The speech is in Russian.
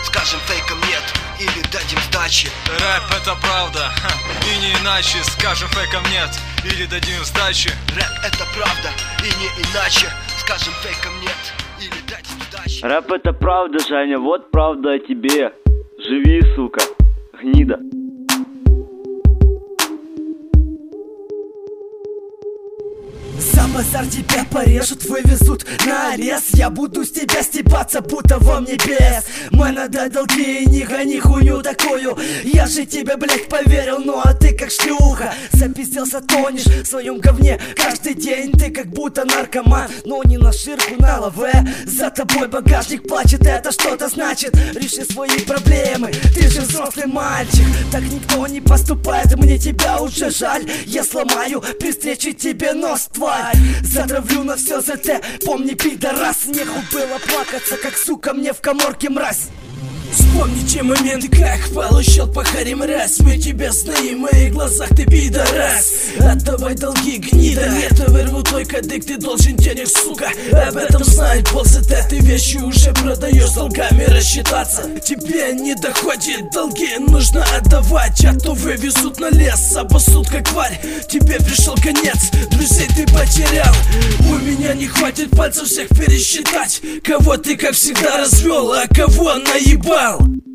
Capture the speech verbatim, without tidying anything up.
скажем фейкам нет или дадим сдачи. Рэп это правда, ха, и не иначе. Скажем фейкам нет или дадим сдачи. Рэп это правда и не иначе. Скажем фейкам нет или дадим сдачи. Рэп это правда, Женя, вот правда о тебе. Живи, сука, гнида. За базар тебя порежут, вывезут на арест. Я буду с тебя стебаться, будто вам небес. Мэна, дай долги, не гони хуйню такую. Я же тебе, блять, поверил, ну а ты как шлюха. Запизделся, тонешь в своем говне каждый день. Ты как будто наркоман, но не на ширку, на лаве. За тобой багажник плачет, это что-то значит. Реши свои проблемы, ты же взрослый мальчик. Так никто не поступает, мне тебя уже жаль. Я сломаю при встрече тебе нос, тварь. Затравлю на все за те, помни, пидорас. Нехуй было плакаться, как сука мне в каморке мразь. Вспомни те моменты, как получил по харе мразь. Мы тебя знаем, в моих глазах ты пидорас. Отдавай долги, гнида, это вырву твой кадык. Ты должен денег, сука, об этом знает ползет. Ты вещи уже продаешь, долгами рассчитаться тебе не доходит, долги нужно отдавать. А то вывезут на лес, обоссут как тварь. Тебе пришел конец, друзей ты потерял. У меня не хватит пальцев всех пересчитать. Кого ты как всегда развел, а кого наебал.